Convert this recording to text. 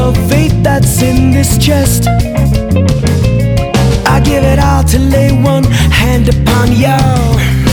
of fate that's in this chest. I give it all to lay one hand upon y'all.